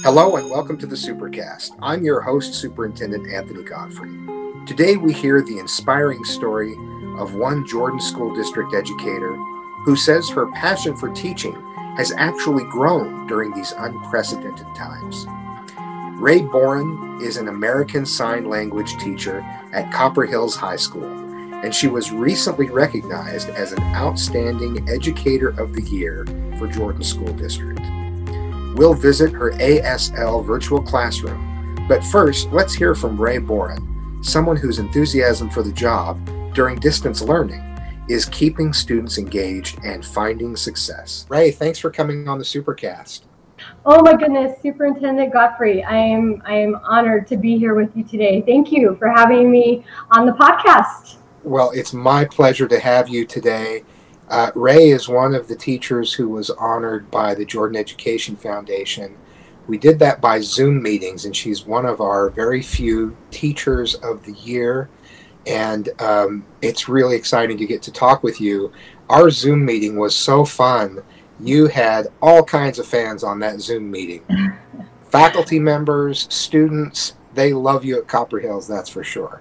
Hello and welcome to the Supercast. I'm your host, Superintendent Anthony Godfrey. Today we hear the inspiring story of one Jordan School District educator who says her passion for teaching has actually grown during these unprecedented times. Rae Boren is an American Sign Language teacher at Copper Hills High School, and she was recently recognized as an Outstanding Educator of the Year for Jordan School District. We'll visit her ASL virtual classroom, but first, let's hear from Rae Boren, someone whose enthusiasm for the job during distance learning is keeping students engaged and finding success. Rae, thanks for coming on the Supercast. Oh my goodness, Superintendent Godfrey, I am honored to be here with you today. Thank you for having me on the podcast. Well, it's my pleasure to have you today. Rae is one of the teachers who was honored by the Jordan Education Foundation. We did that by Zoom meetings, and she's one of our very few Teachers of the Year. And it's really exciting to get to talk with you. Our Zoom meeting was so fun. You had all kinds of fans on that Zoom meeting. Faculty members, students, they love you at Copper Hills, that's for sure.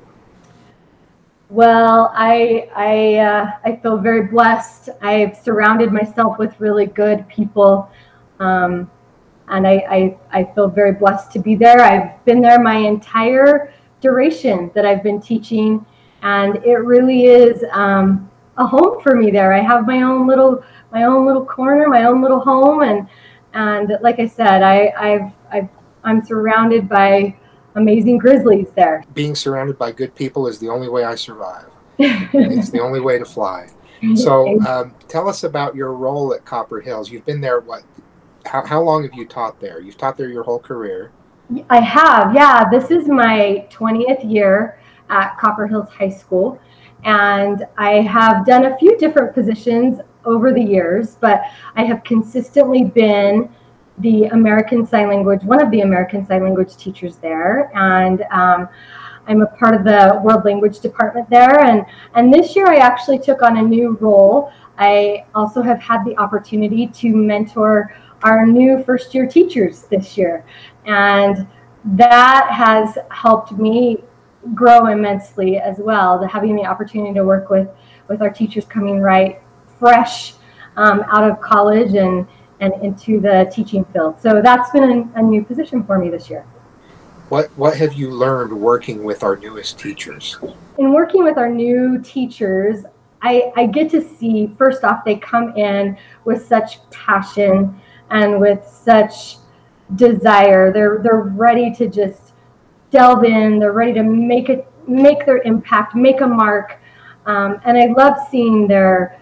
Well, I feel very blessed. I've surrounded myself with really good people, and I feel very blessed to be there. I've been there my entire duration that I've been teaching, and it really is a home for me there. I have my own little corner, my own little home, and like I said, I'm surrounded by amazing Grizzlies there. Being surrounded by good people is the only way I survive. It's the only way to fly. So tell us about your role at Copper Hills. You've been there, how long have you taught there? You've taught there your whole career. I have, yeah. This is my 20th year at Copper Hills High School. And I have done a few different positions over the years, but I have consistently been the American Sign Language, one of the American Sign Language teachers there. And I'm a part of the World Language Department there. And this year I actually took on a new role. I also have had the opportunity to mentor our new first year teachers this year. And that has helped me grow immensely as well, having the opportunity to work with our teachers coming right fresh out of college and into the teaching field. So that's been a new position for me this year. What have you learned working with our newest teachers? In working with our new teachers, I get to see, first off, they come in with such passion and with such desire. They're ready to just delve in. They're ready to make their impact, make a mark. And I love seeing their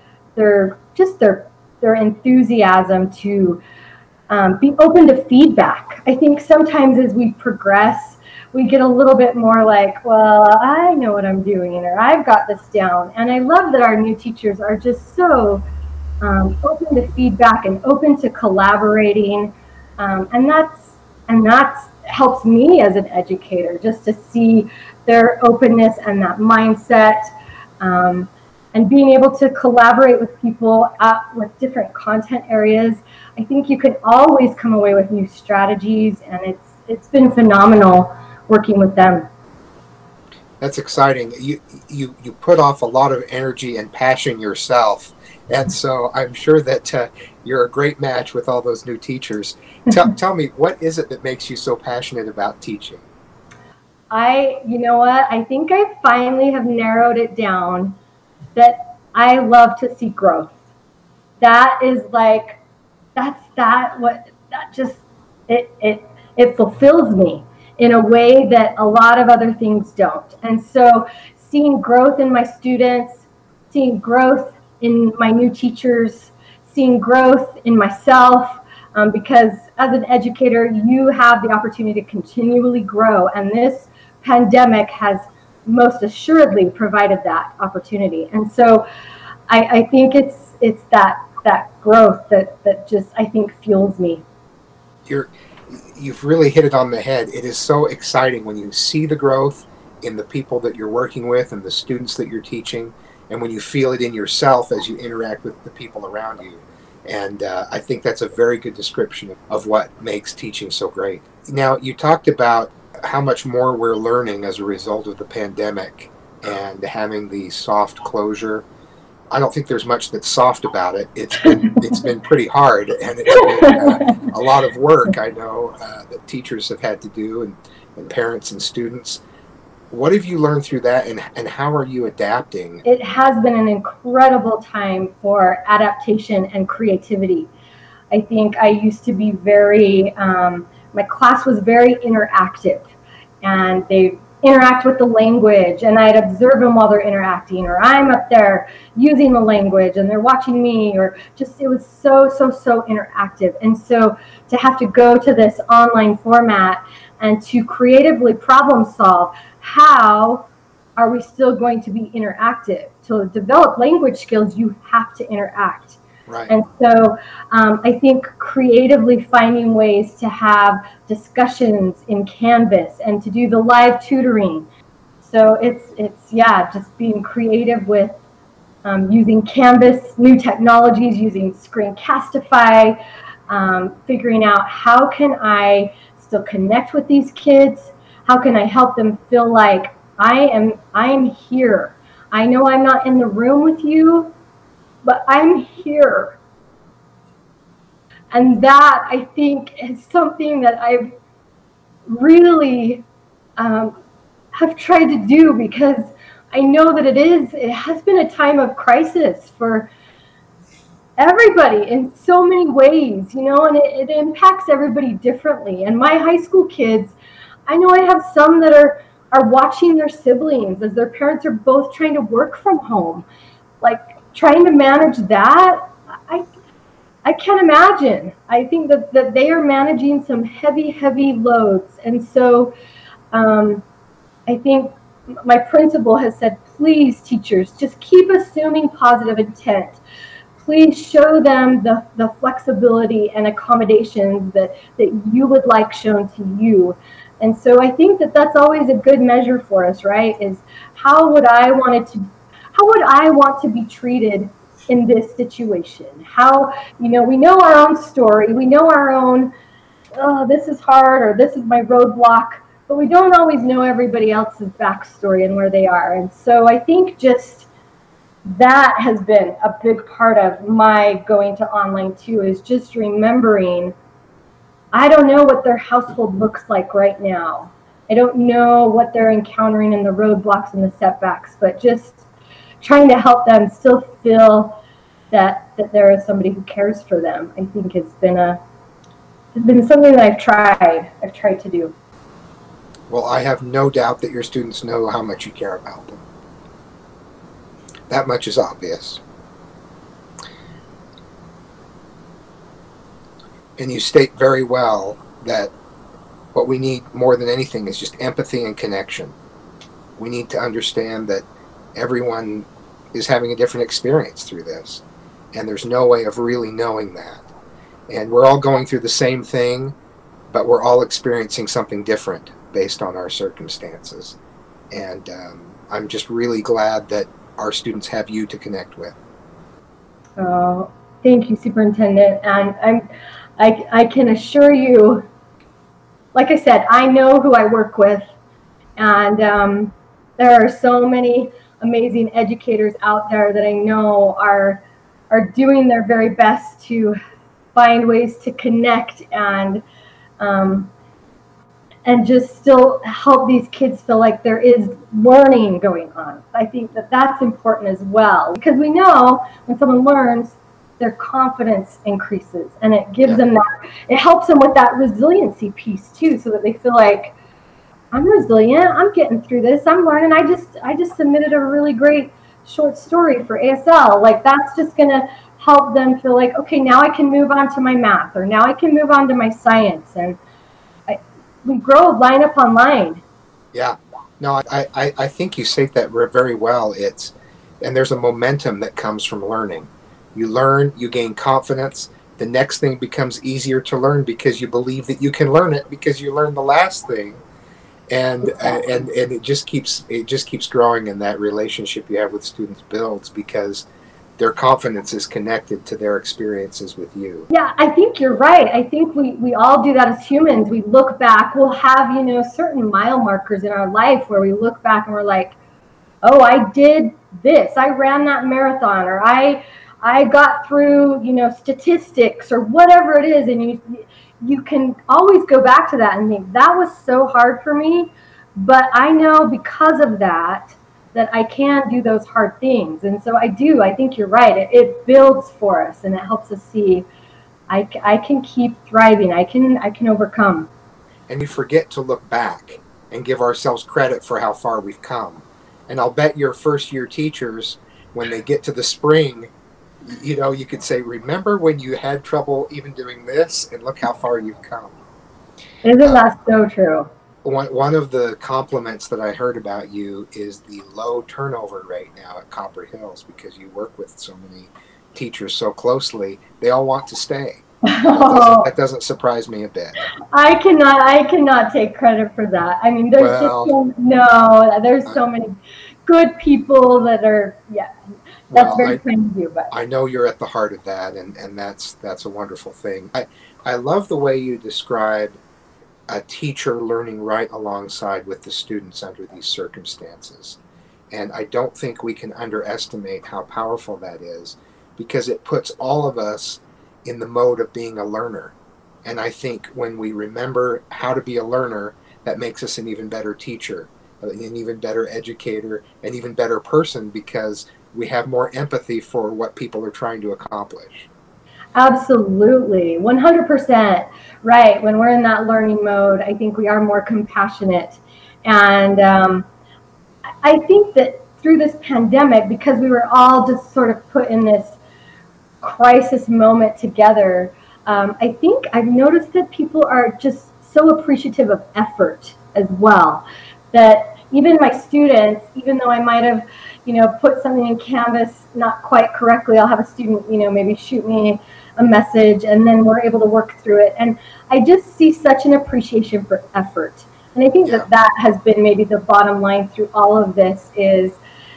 enthusiasm to be open to feedback. I think sometimes as we progress, we get a little bit more like, well, I know what I'm doing, or I've got this down. And I love that our new teachers are just so open to feedback and open to collaborating. And that's helps me as an educator, just to see their openness and that mindset. And being able to collaborate with people with different content areas, I think you can always come away with new strategies, and it's been phenomenal working with them. That's exciting. You put off a lot of energy and passion yourself, and so I'm sure that you're a great match with all those new teachers. Tell me, what is it that makes you so passionate about teaching? You know what? I think I finally have narrowed it down. That I love to see growth. That is like, it fulfills me in a way that a lot of other things don't. And so seeing growth in my students, seeing growth in my new teachers, seeing growth in myself, because as an educator, you have the opportunity to continually grow. And this pandemic has most assuredly provided that opportunity. And so I think it's that growth that just, I think, fuels me. You've really hit it on the head. It is so exciting when you see the growth in the people that you're working with and the students that you're teaching, and when you feel it in yourself as you interact with the people around you. And I think that's a very good description of what makes teaching so great. Now, you talked about how much more we're learning as a result of the pandemic and having the soft closure. I don't think there's much that's soft about it. It's been pretty hard, and it's been a lot of work, I know, that teachers have had to do, and parents and students. What have you learned through that, and how are you adapting? It has been an incredible time for adaptation and creativity. I think I used to be my class was very interactive, and they interact with the language, and I'd observe them while they're interacting, or I'm up there using the language and they're watching me, or just, it was so interactive. And so to have to go to this online format and to creatively problem solve, how are we still going to be interactive? To develop language skills, you have to interact. Right. And so I think creatively finding ways to have discussions in Canvas and to do the live tutoring. So it's just being creative with using Canvas, new technologies, using Screencastify, figuring out how can I still connect with these kids? How can I help them feel like I am here? I know I'm not in the room with you, but I'm here. And that, I think, is something that I've really have tried to do, because I know that it has been a time of crisis for everybody in so many ways, and it impacts everybody differently. And my high school kids, I know I have some that are watching their siblings as their parents are both trying to work from home. Like, trying to manage that, I can't imagine. I think that they are managing some heavy loads. And so I think my principal has said, please, teachers, just keep assuming positive intent. Please show them the flexibility and accommodations that you would like shown to you. And so I think that that's always a good measure for us, right? Is how would I want to be treated in this situation? How, we know our own story. We know our own, oh, this is hard, or this is my roadblock, but we don't always know everybody else's backstory and where they are. And so I think just that has been a big part of my going to online too, is just remembering, I don't know what their household looks like right now. I don't know what they're encountering in the roadblocks and the setbacks, but just trying to help them still feel that there is somebody who cares for them, I think has been something that I've tried to do. Well, I have no doubt that your students know how much you care about them. That much is obvious. And you state very well that what we need more than anything is just empathy and connection. We need to understand that everyone is having a different experience through this, and there's no way of really knowing that. And we're all going through the same thing, but we're all experiencing something different based on our circumstances. And I'm just really glad that our students have you to connect with. Oh, thank you, Superintendent. And I can assure you, like I said, I know who I work with, and there are so many amazing educators out there that I know are doing their very best to find ways to connect and just still help these kids feel like there is learning going on. I think that that's important as well, because we know when someone learns, their confidence increases, and it gives them that, it helps them with that resiliency piece too, so that they feel like, I'm resilient, I'm getting through this, I'm learning. I just submitted a really great short story for ASL. Like, that's just gonna help them feel like, okay, now I can move on to my math, or now I can move on to my science. And we grow line upon line. Yeah, no, I think you say that very well. And there's a momentum that comes from learning. You learn, you gain confidence. The next thing becomes easier to learn because you believe that you can learn it because you learned the last thing. And it just keeps growing, and that relationship you have with students builds, because their confidence is connected to their experiences with you. Yeah, I think you're right. I think we all do that as humans. We look back, we'll have, certain mile markers in our life where we look back and we're like, oh, I did this. I ran that marathon, or I got through, statistics or whatever it is. And you can always go back to that and think that was so hard for me. But I know because of that I can do those hard things. And so I think you're right. It builds for us and it helps us see I can keep thriving. I can overcome. And we forget to look back and give ourselves credit for how far we've come. And I'll bet your first year teachers, when they get to the spring, you could say, remember when you had trouble even doing this, and look how far you've come. Isn't that so true? One of the compliments that I heard about you is the low turnover rate now at Copper Hills, because you work with so many teachers so closely. They all want to stay. That doesn't surprise me a bit. I cannot take credit for that. I mean, there's so many good people that are, that's very kind of you. But I know you're at the heart of that, and that's a wonderful thing. I love the way you describe a teacher learning right alongside with the students under these circumstances. And I don't think we can underestimate how powerful that is, because it puts all of us in the mode of being a learner. And I think when we remember how to be a learner, that makes us an even better teacher, an even better educator, an even better person, because we have more empathy for what people are trying to accomplish. Absolutely, 100% right. When we're in that learning mode, I think we are more compassionate. And I think that through this pandemic, because we were all just sort of put in this crisis moment together, I think I've noticed that people are just so appreciative of effort as well. That even my students, even though I might have, put something in Canvas not quite correctly, I'll have a student, maybe shoot me a message, and then we're able to work through it. And I just see such an appreciation for effort. And I think that has been maybe the bottom line through all of this is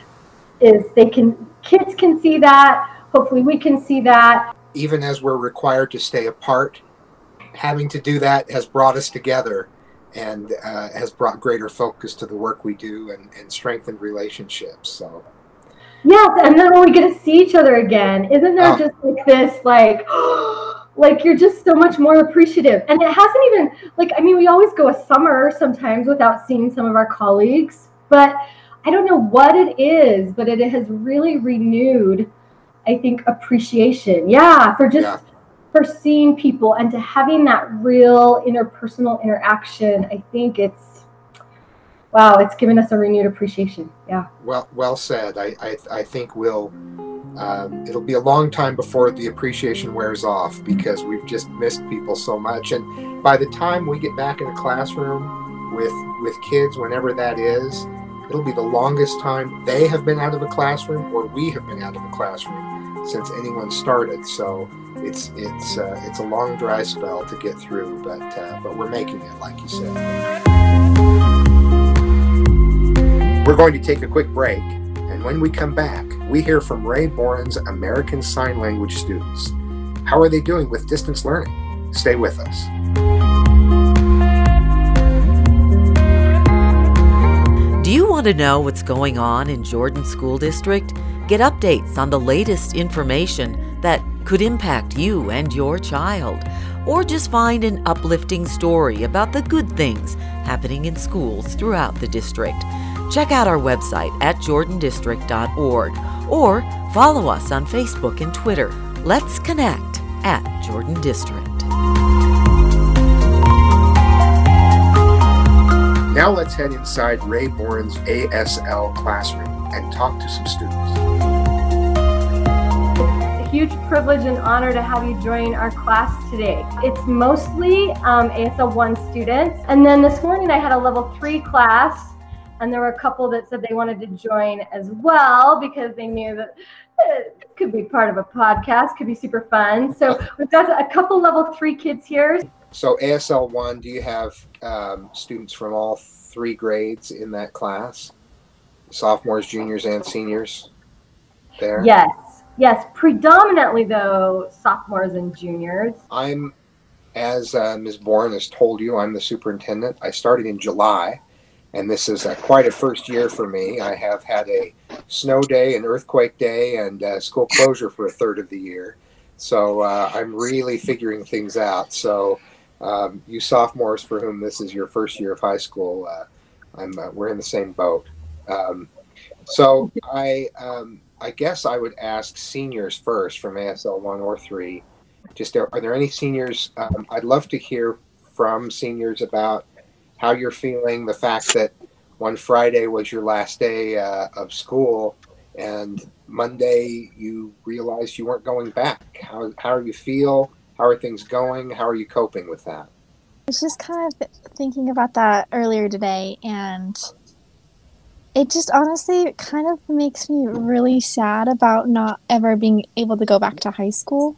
kids can see that. Hopefully we can see that. Even as we're required to stay apart, having to do that has brought us together and has brought greater focus to the work we do and strengthened relationships. So. Yes, and then when we get to see each other again, isn't there just like this, like you're just so much more appreciative. And it hasn't even, we always go a summer sometimes without seeing some of our colleagues, but I don't know what it is, but it has really renewed, I think, appreciation. For seeing people and to having that real interpersonal interaction. I think it's given us a renewed appreciation. Yeah. Well said. I think it'll be a long time before the appreciation wears off, because we've just missed people so much. And by the time we get back in a classroom with kids, whenever that is, it'll be the longest time they have been out of a classroom or we have been out of a classroom since anyone started. So it's a long dry spell to get through, but we're making it, like you said. We're going to take a quick break, and when we come back, we hear from Ray Boren's American Sign Language students. How are they doing with distance learning? Stay with us. Do you want to know what's going on in Jordan School District? Get updates on the latest information that could impact you and your child, or just find an uplifting story about the good things happening in schools throughout the district. Check out our website at jordandistrict.org or follow us on Facebook and Twitter. Let's connect at Jordan District. Now let's head inside Ray Boren's ASL classroom and talk to some students. It's a huge privilege and honor to have you join our class today. It's mostly ASL 1 students, and then this morning I had a level 3 class. And there were a couple that said they wanted to join as well because they knew that it could be part of a podcast, could be super fun. So we've got a couple level 3 kids here. So ASL 1, do you have students from all 3 grades in that class? Sophomores, juniors, and seniors there? Yes. Yes, predominantly though, sophomores and juniors. I'm, as Ms. Bourne has told you, I'm the superintendent. I started in July, and this is quite a first year for me. I have had a snow day, an earthquake day, and school closure for a third of the year. So I'm really figuring things out. So you sophomores for whom this is your first year of high school, we're in the same boat. So I guess I would ask seniors first from ASL 1 or 3. Just are there any seniors? I'd love to hear from seniors about how you're feeling, the fact that one Friday was your last day of school and Monday you realized you weren't going back. How do you feel? How are things going? How are you coping with that? I was just kind of thinking about that earlier today, and it just honestly kind of makes me really sad about not ever being able to go back to high school.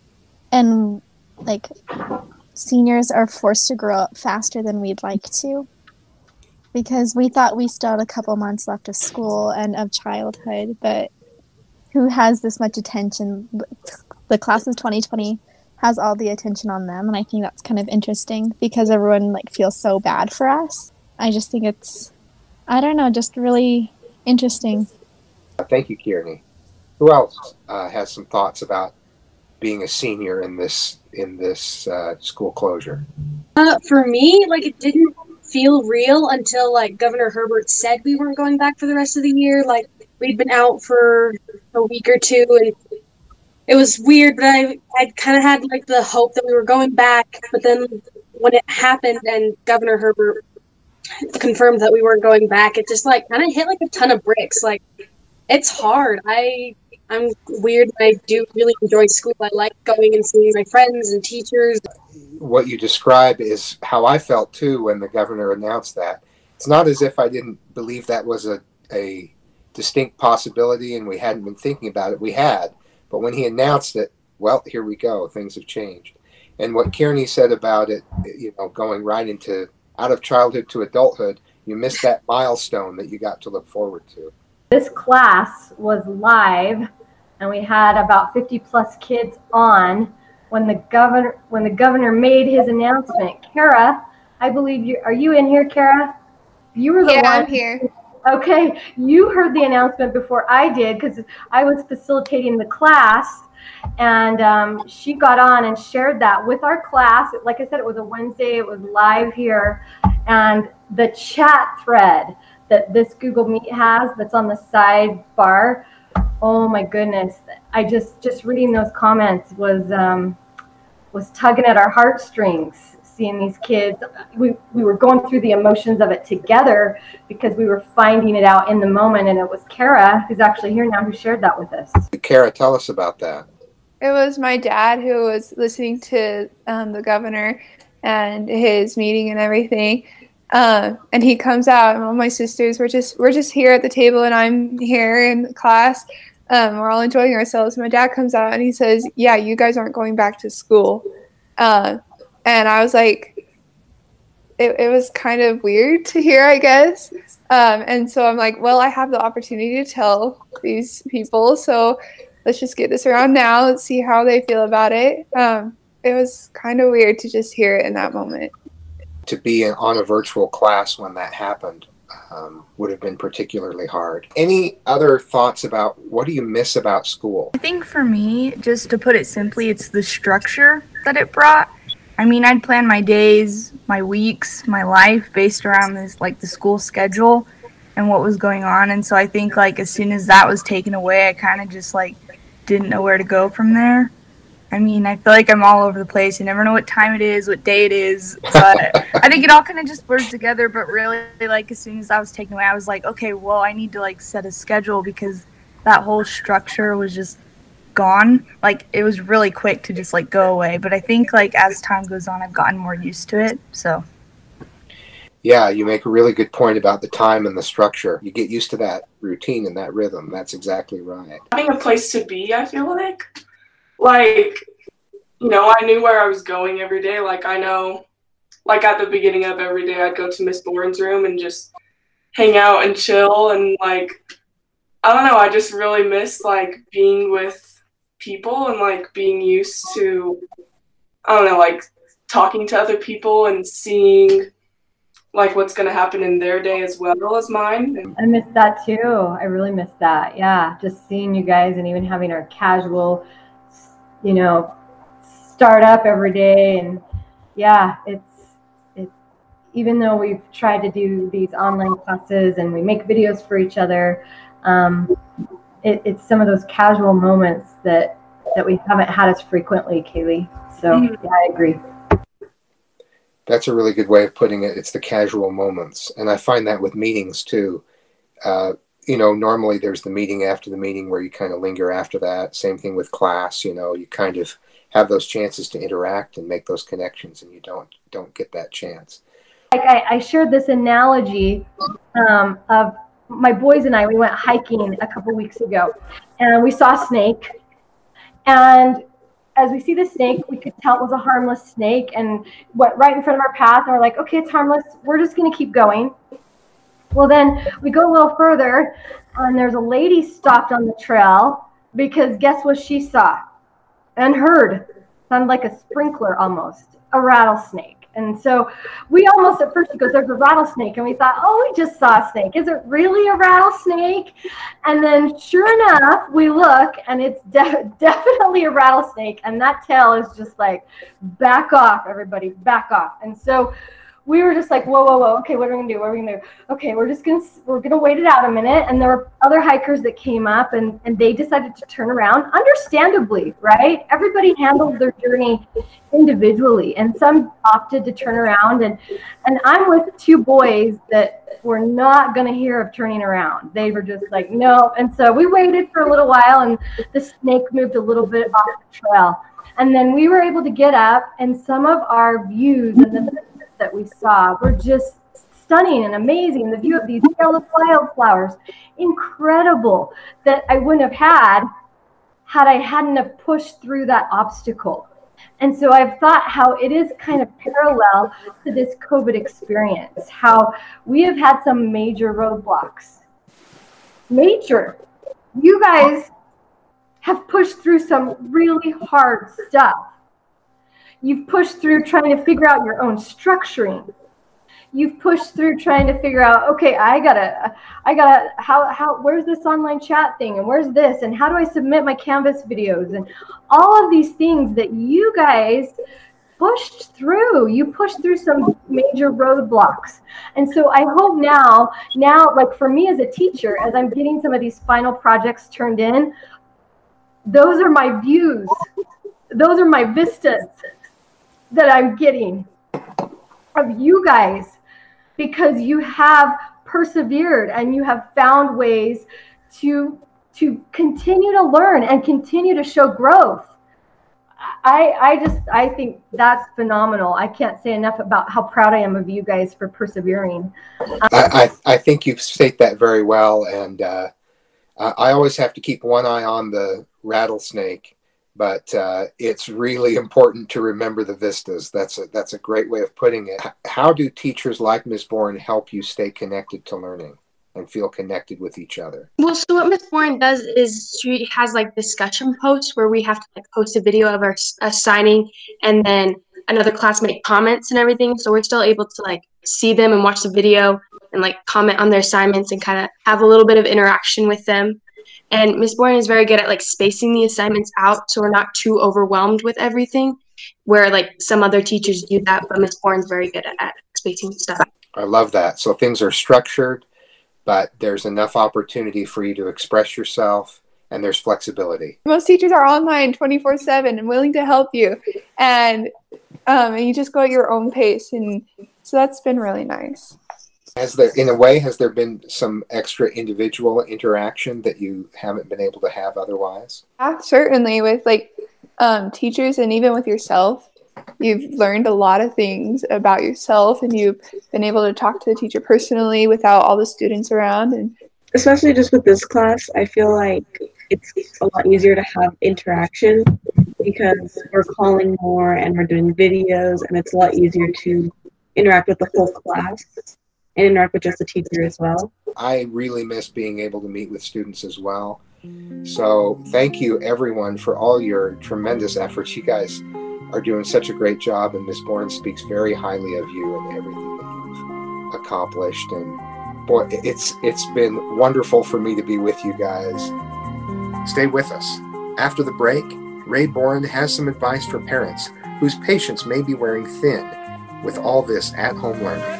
And like, seniors are forced to grow up faster than we'd like to, because we thought we still had a couple months left of school and of childhood, but who has this much attention? The class of 2020 has all the attention on them, and I think that's kind of interesting because everyone like feels so bad for us. I just think it's, I don't know, just really interesting. Thank you, Kearney. Who else has some thoughts about being a senior in this school closure? For me, like, it didn't feel real until like Governor Herbert said we weren't going back for the rest of the year. Like, we'd been out for a week or two, and it was weird, but I kind of had like the hope that we were going back. But then when it happened and Governor Herbert confirmed that we weren't going back, it just like kind of hit like a ton of bricks. Like, it's hard. I'm weird. I do really enjoy school. I like going and seeing my friends and teachers. What you describe is how I felt too when the governor announced that. It's not as if I didn't believe that was a distinct possibility and we hadn't been thinking about it. We had. But when he announced it, well, here we go. Things have changed. And what Kearney said about it, going right into out of childhood to adulthood, you missed that milestone that you got to look forward to. This class was live, and we had about 50 plus kids on when the governor made his announcement. Kara, I believe are you in here, Kara? You were the one. I'm here. Okay, you heard the announcement before I did because I was facilitating the class, and she got on and shared that with our class. Like I said, it was a Wednesday. It was live here, and the chat thread that this Google Meet has that's on the sidebar. Oh my goodness! I just reading those comments was tugging at our heartstrings. Seeing these kids, we were going through the emotions of it together because we were finding it out in the moment, and it was Kara, who's actually here now, who shared that with us. Kara, tell us about that. It was my dad who was listening to the governor and his meeting and everything, and he comes out, and all my sisters we're just here at the table, and I'm here in the class. We're all enjoying ourselves. My dad comes out and he says, "Yeah, you guys aren't going back to school." And I was like, it was kind of weird to hear, I guess. And so I'm like, well, I have the opportunity to tell these people, so let's just get this around now. Let's see how they feel about it. It was kind of weird to just hear it in that moment. To be on a virtual class when that happened would have been particularly hard. Any other thoughts about what do you miss about school? I think for me, just to put it simply, it's the structure that it brought. I mean, I'd plan my days, my weeks, my life based around this, like the school schedule and what was going on. And so I think like as soon as that was taken away, I kind of just like didn't know where to go from there. I mean, I feel like I'm all over the place. You never know what time it is, what day it is. But I think it all kind of just blurs together. But really, like as soon as that was taken away, I was like, okay, well, I need to like set a schedule because that whole structure was just gone. Like it was really quick to just like go away, but I think like as time goes on I've gotten more used to it. So yeah, you make a really good point about the time and the structure. You get used to that routine and that rhythm. That's exactly right. Having a place to be, I feel like I knew where I was going every day. Like I know, like at the beginning of every day I'd go to Miss Bourne's room and just hang out and chill, and like I don't know, I just really miss like being with people and like being used to, I don't know, like talking to other people and seeing like what's going to happen in their day as well as mine. I miss that too. I really miss that. Yeah, just seeing you guys and even having our casual, start up every day. And yeah, it's even though we've tried to do these online classes and we make videos for each other, it's some of those casual moments that we haven't had as frequently, Kaylee. So yeah, I agree. That's a really good way of putting it. It's the casual moments. And I find that with meetings too. Normally there's the meeting after the meeting where you kind of linger after that. Same thing with class, you kind of have those chances to interact and make those connections, and you don't get that chance. Like I shared this analogy of my boys and I, we went hiking a couple weeks ago and we saw a snake. And as we see the snake, we could tell it was a harmless snake and went right in front of our path. And we're like, okay, it's harmless. We're just going to keep going. Well, then we go a little further and there's a lady stopped on the trail because guess what she saw and heard? Sounded like a sprinkler almost, a rattlesnake. And so we almost at first, because there's a rattlesnake, and we thought, oh, we just saw a snake. Is it really a rattlesnake? And then sure enough, we look, and it's definitely a rattlesnake. And that tail is just like, back off, everybody, back off. And so we were just like, whoa. Okay, what are we gonna do? What are we gonna do? Okay, we're gonna wait it out a minute. And there were other hikers that came up and they decided to turn around, understandably, right? Everybody handled their journey individually, and some opted to turn around. And I'm with two boys that were not gonna hear of turning around. They were just like, no. And so we waited for a little while, and the snake moved a little bit off the trail. And then we were able to get up, and some of our views and the that we saw were just stunning and amazing. The view of these yellow wildflowers, incredible, that I wouldn't have had I hadn't have pushed through that obstacle. And so I've thought how it is kind of parallel to this COVID experience, how we have had some major roadblocks. Major. You guys have pushed through some really hard stuff. You've pushed through trying to figure out your own structuring. You've pushed through trying to figure out, okay, I gotta, where's this online chat thing? And where's this? And how do I submit my Canvas videos? And all of these things that you guys pushed through. You pushed through some major roadblocks. And so I hope now, like for me as a teacher, as I'm getting some of these final projects turned in, those are my views. Those are my vistas that I'm getting of you guys, because you have persevered and you have found ways to continue to learn and continue to show growth. I think that's phenomenal. I can't say enough about how proud I am of you guys for persevering. I think you state that very well, and I always have to keep one eye on the rattlesnake. But it's really important to remember the vistas. That's a great way of putting it. How do teachers like Ms. Bourne help you stay connected to learning and feel connected with each other? Well, so what Ms. Bourne does is she has like discussion posts where we have to like post a video of us signing, and then another classmate comments and everything. So we're still able to like see them and watch the video and like comment on their assignments and kind of have a little bit of interaction with them. And Ms. Bourne is very good at like spacing the assignments out so we're not too overwhelmed with everything, where like some other teachers do that, but Ms. Bourne's very good at spacing stuff. I love that. So things are structured, but there's enough opportunity for you to express yourself, and there's flexibility. Most teachers are online 24/7 and willing to help you, and you just go at your own pace, and so that's been really nice. Has there been some extra individual interaction that you haven't been able to have otherwise? Yeah, certainly with like teachers, and even with yourself. You've learned a lot of things about yourself, and you've been able to talk to the teacher personally without all the students around. And especially just with this class, I feel like it's a lot easier to have interaction because we're calling more and we're doing videos, and it's a lot easier to interact with the whole class and interact with just the teacher as well. I really miss being able to meet with students as well. So thank you everyone for all your tremendous efforts. You guys are doing such a great job, and Ms. Bourne speaks very highly of you and everything that you've accomplished. And boy, it's been wonderful for me to be with you guys. Stay with us. After the break, Ray Bourne has some advice for parents whose patience may be wearing thin with all this at-home learning.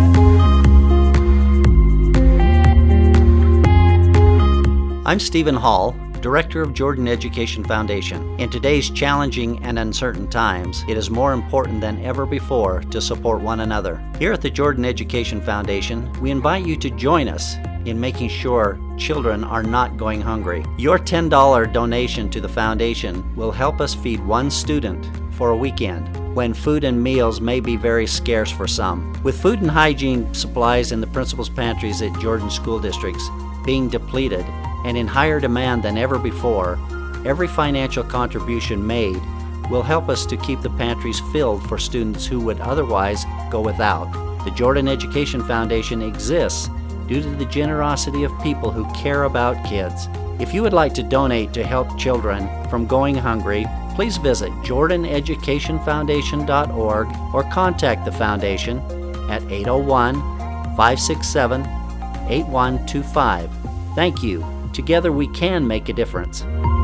I'm Stephen Hall, Director of Jordan Education Foundation. In today's challenging and uncertain times, it is more important than ever before to support one another. Here at the Jordan Education Foundation, we invite you to join us in making sure children are not going hungry. Your $10 donation to the foundation will help us feed one student for a weekend, when food and meals may be very scarce for some. With food and hygiene supplies in the principal's pantries at Jordan school districts being depleted and in higher demand than ever before, every financial contribution made will help us to keep the pantries filled for students who would otherwise go without. The Jordan Education Foundation exists due to the generosity of people who care about kids. If you would like to donate to help children from going hungry, please visit jordaneducationfoundation.org or contact the foundation at 801-567-8125. Thank you. Together we can make a difference.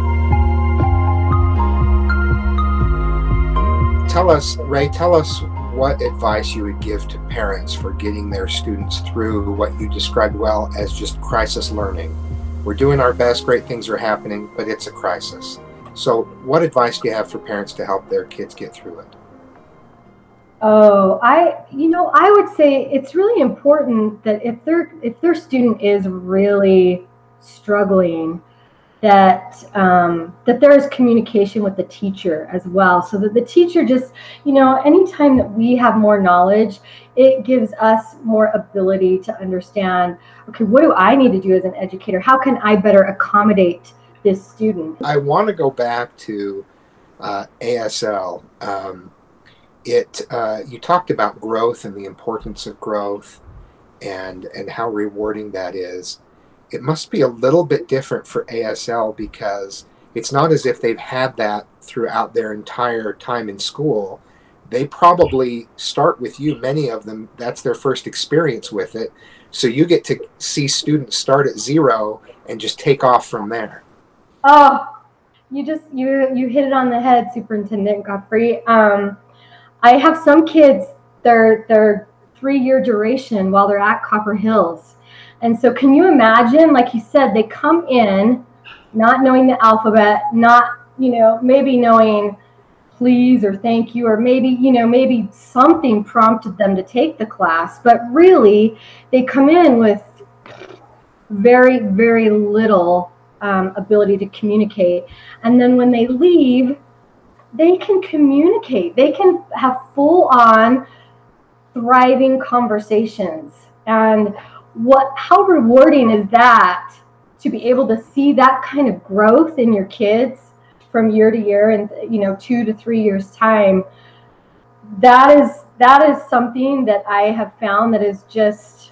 Tell us, Ray, what advice you would give to parents for getting their students through what you described well as just crisis learning. We're doing our best, great things are happening, but it's a crisis. So what advice do you have for parents to help their kids get through it? Oh, I would say it's really important that if their student is really struggling, that there is communication with the teacher as well, so that the teacher just, anytime that we have more knowledge, it gives us more ability to understand, okay, what do I need to do as an educator? How can I better accommodate this student? I want to go back to ASL. You talked about growth and the importance of growth and how rewarding that is. It must be a little bit different for ASL because it's not as if they've had that throughout their entire time in school. They probably start with you, many of them, that's their first experience with it. So you get to see students start at zero and just take off from there. Oh, you hit it on the head, Superintendent Godfrey. I have some kids, their 3-year duration while they're at Copper Hills. And so can you imagine, like you said, they come in not knowing the alphabet, not, maybe knowing please or thank you, or maybe something prompted them to take the class, but really they come in with very, very little ability to communicate. And then when they leave, they can communicate. They can have full-on thriving conversations. And how rewarding is that to be able to see that kind of growth in your kids from year to year and 2 to 3 years time. That is something that I have found that is just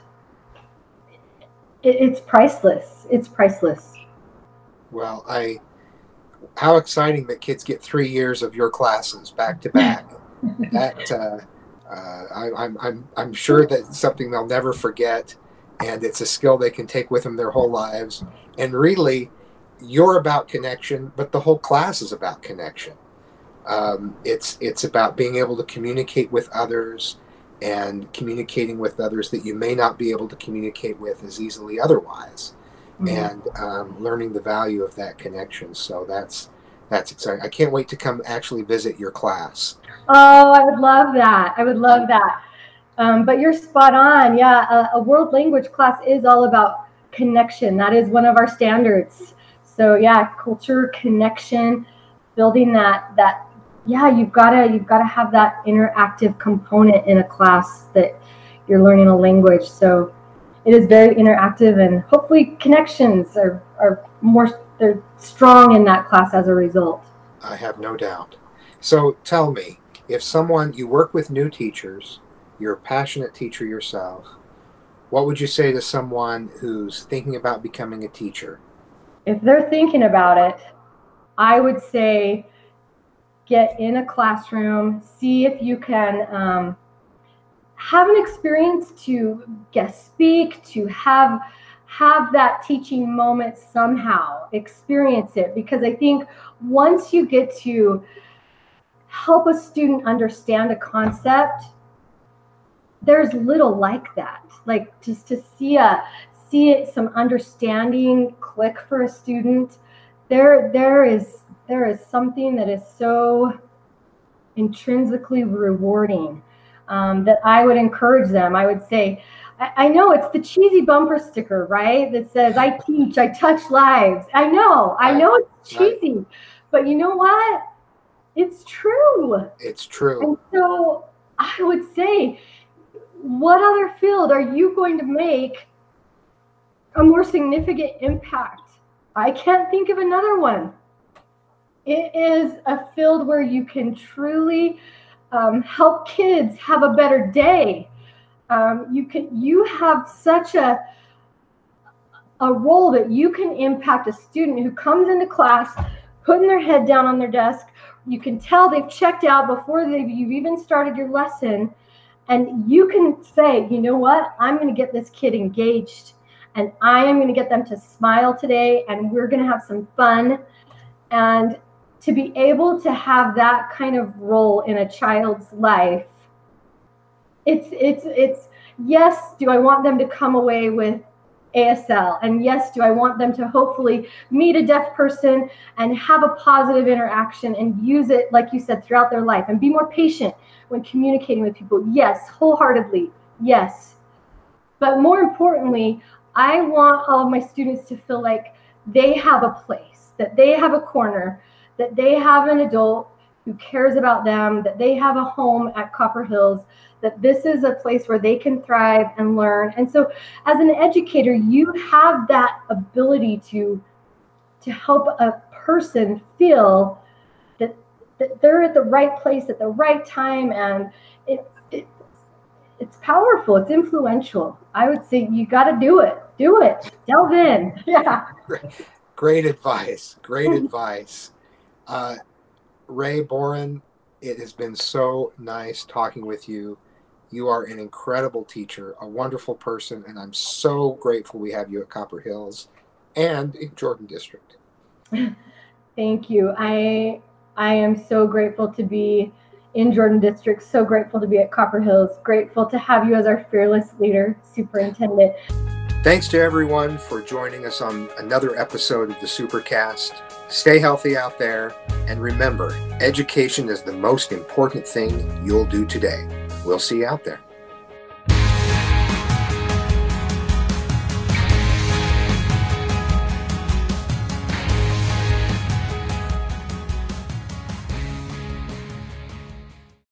it's priceless. It's priceless. Well, how exciting that kids get 3 years of your classes back to back. That I'm sure that's something they'll never forget. And it's a skill they can take with them their whole lives. And really, you're about connection, but the whole class is about connection. It's about being able to communicate with others and communicating with others that you may not be able to communicate with as easily otherwise. Mm-hmm. And learning the value of that connection. So that's exciting. I can't wait to come actually visit your class. Oh, I would love that. But you're spot on. Yeah, a world language class is all about connection. That is one of our standards. So yeah, culture, connection, building that. Yeah, you've got to have that interactive component in a class that you're learning a language. So it is very interactive, and hopefully connections are they're strong in that class as a result. I have no doubt. So tell me, if you work with new teachers, you're a passionate teacher yourself, What would you say to someone who's thinking about becoming a teacher? If they're thinking about it, I would say get in a classroom, see if you can have an experience to guest speak, to have that teaching moment somehow, experience it. Because I think once you get to help a student understand a concept, there's little like that. Like just to see it, some understanding click for a student. There is something that is so intrinsically rewarding that I would encourage them. I would say, I know it's the cheesy bumper sticker, right? That says, I teach, I touch lives. I know it's cheesy, but you know what? It's true. It's true. And so I would say, what other field are you going to make a more significant impact? I can't think of another one. It is a field where you can truly help kids have a better day. You have such a role that you can impact a student who comes into class, putting their head down on their desk. You can tell they've checked out before you've even started your lesson. And you can say, you know what, I'm going to get this kid engaged, and I am going to get them to smile today, and we're going to have some fun. And to be able to have that kind of role in a child's life, it's yes, do I want them to come away with ASL? And yes, do I want them to hopefully meet a deaf person and have a positive interaction and use it, like you said, throughout their life and be more patient when communicating with people? Yes, wholeheartedly, yes. But more importantly, I want all of my students to feel like they have a place, that they have a corner, that they have an adult who cares about them, that they have a home at Copper Hills, that this is a place where they can thrive and learn. And so as an educator, you have that ability to help a person feel that they're at the right place at the right time. And it's powerful. It's influential. I would say you got to do it. Do it. Delve in. Yeah. Great advice. Great advice. Ray Boren, it has been so nice talking with you. You are an incredible teacher, a wonderful person, and I'm so grateful we have you at Copper Hills and in Jordan District. Thank you. I am so grateful to be in Jordan District, so grateful to be at Copper Hills, grateful to have you as our fearless leader, superintendent. Thanks to everyone for joining us on another episode of the Supercast. Stay healthy out there, and remember, education is the most important thing you'll do today. We'll see you out there.